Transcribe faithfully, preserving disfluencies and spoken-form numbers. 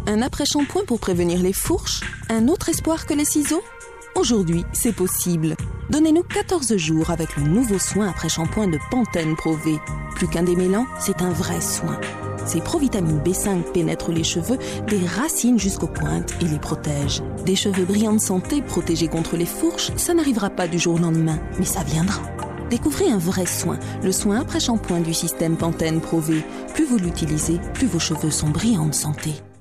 Un après-shampoing pour prévenir les fourches? Un autre espoir que les ciseaux? Aujourd'hui, c'est possible. Donnez-nous quatorze jours avec le nouveau soin après-shampoing de Pantene Pro V. Plus qu'un démêlant, c'est un vrai soin. Ces provitamines B cinq pénètrent les cheveux des racines jusqu'aux pointes et les protègent. Des cheveux brillants de santé protégés contre les fourches, ça n'arrivera pas du jour au lendemain, mais ça viendra. Découvrez un vrai soin, le soin après-shampoing du système Pantene Pro V. Plus vous l'utilisez, plus vos cheveux sont brillants de santé.